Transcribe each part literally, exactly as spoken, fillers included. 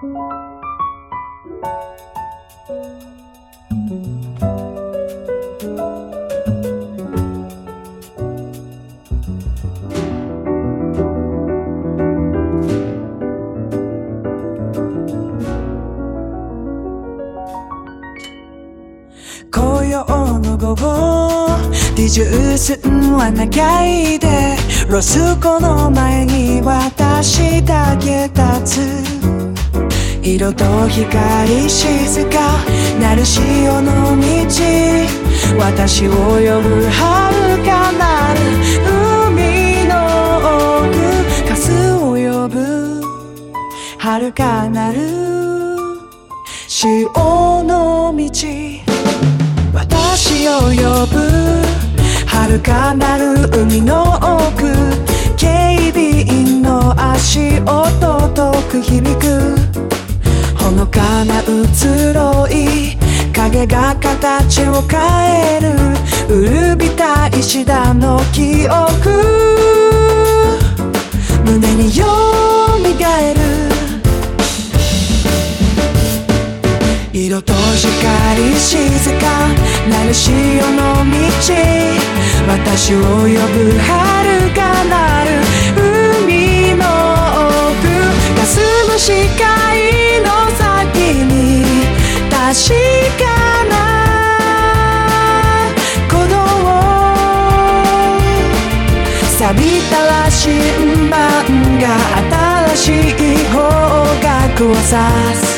紅葉の午後ディジュースは長いでロスコの前に私だけ立つ色と光静かなる潮の道私を呼ぶ遥かなる海の奥カスを呼ぶ遥かなる潮の道私を呼ぶ遥かなる海の奥警備員の足音遠く響くほのかな移ろい影が形を変える古びた石段の記憶胸によみがえる色と光静かなる潮の道私を呼ぶ遥かなる海の奥霞む視界の先に確かな鼓動錆びた羅針盤が新しい方角を指す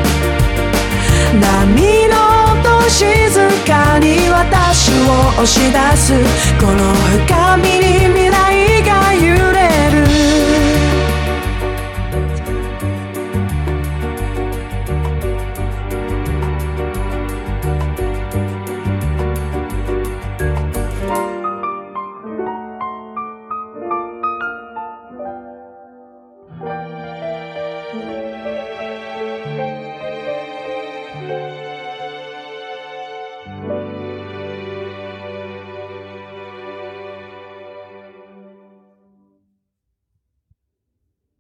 波の音静かに私を押し出すこの深みに未来